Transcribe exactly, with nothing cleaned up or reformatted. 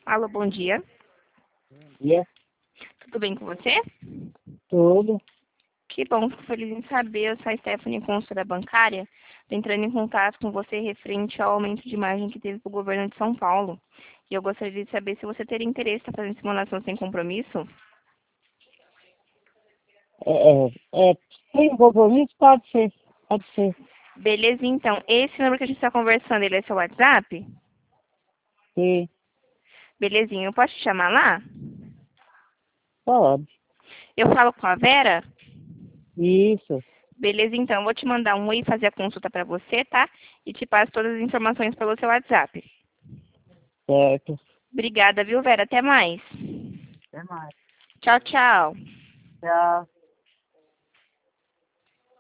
Alô, bom dia. Dia, Tudo bem com você? tudo. Que bom, fico feliz em saber. Eu sou a Stephanie, consultora bancária. Estou entrando em contato com você referente ao aumento de imagem que teve para o governo de São Paulo. E eu gostaria de saber se você teria interesse em fazer simulação sem compromisso. É, é, é, tem compromisso? Pode ser, pode ser. Beleza, então. Esse número que a gente está conversando, ele é seu WhatsApp? Sim, Belezinha, eu posso te chamar lá? pode. Eu falo com a Vera? Isso, Beleza, então. Eu vou te mandar um oi e fazer a consulta para você, tá? E te passo todas as informações pelo seu WhatsApp. certo. Obrigada, viu, Vera? Até mais. Até mais. Tchau, tchau. Tchau.